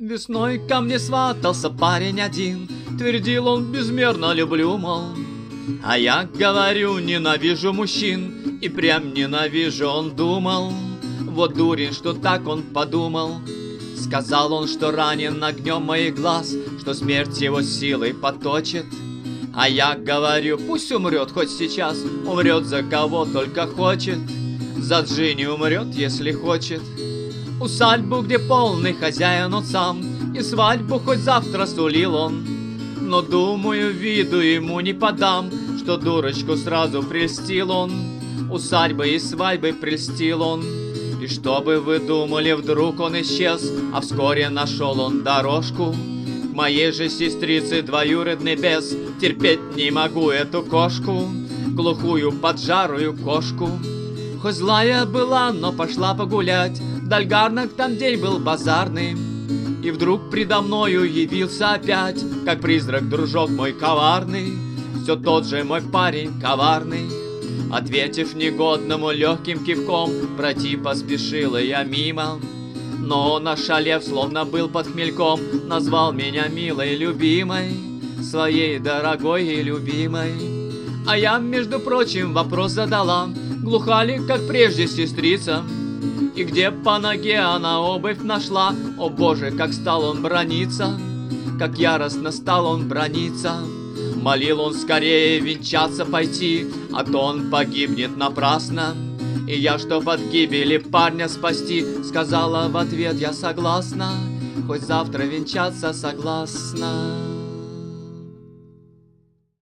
Весной ко мне сватался парень один, твердил он: безмерно люблю, мол. А я говорю: ненавижу мужчин, и прям ненавижу, он думал. Вот дурень, что так он подумал. Сказал он, что ранен огнем моих глаз, что смерть его силой поточит. А я говорю: пусть умрет хоть сейчас, умрет за кого только хочет. За Джинни умрет, если хочет. Усадьбу, где полный хозяин он сам, и свадьбу хоть завтра сулил он. Но, думаю, виду ему не подам, что дурочку сразу прельстил он. Усадьбы и свадьбы прельстил он. И что бы вы думали, вдруг он исчез, а вскоре нашел он дорожку к моей же сестрице, двоюродный бес. Терпеть не могу эту кошку, глухую поджарую кошку. Хоть злая была, но пошла погулять, в Дальгарнах там день был базарный. И вдруг предо мною явился опять, как призрак, дружок мой коварный. Все тот же мой парень коварный. Ответив негодному легким кивком, пройти поспешила я мимо. Но он, ошалев, словно был под хмельком, назвал меня милой, любимой, своей дорогой и любимой. А я, между прочим, вопрос задала: глуха ли, как прежде, сестрица? И где по ноге она обувь нашла? О боже, как стал он браниться, как яростно стал он браниться. Молил он скорее венчаться пойти, а то он погибнет напрасно. И я, чтоб от гибели парня спасти, сказала в ответ: я согласна, хоть завтра венчаться согласна.